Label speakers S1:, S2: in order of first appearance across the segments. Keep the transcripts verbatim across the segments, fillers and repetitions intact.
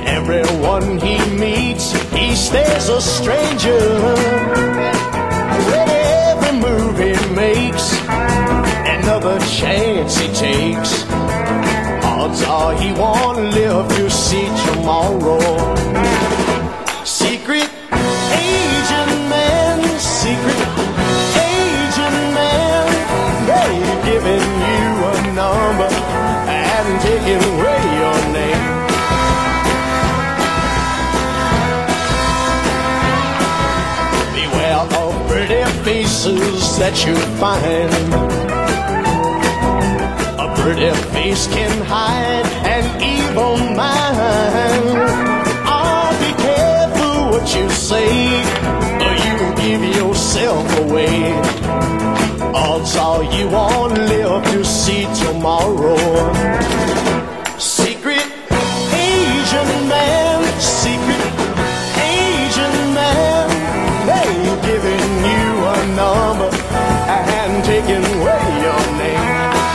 S1: Everyone he meets, he stays a stranger. With every move he makes, another chance he takes, odds are he won't live to see tomorrow. Secret agent man, secret agent man, they're giving you a number and taking away your name. Beware of pretty faces that you find. A pretty face can hide an evil mind. Oh, be careful what you say, or you give yourself away. Odds are you won't live to see tomorrow. Secret agent man, secret agent man, they're giving you a number and taking away your name.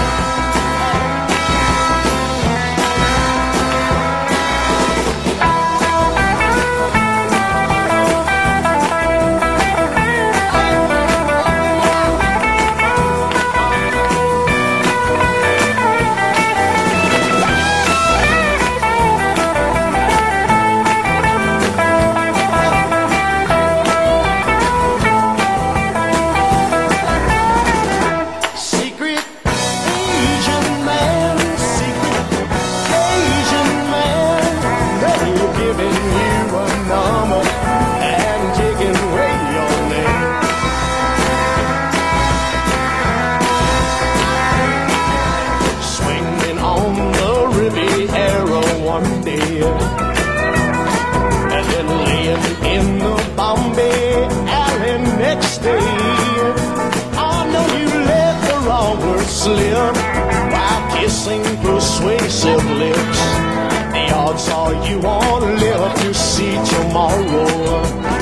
S1: One day, and then laying in the Bombay alley next day. I know you let the wrong word slip while kissing persuasive lips. The odds are you won't live to see tomorrow.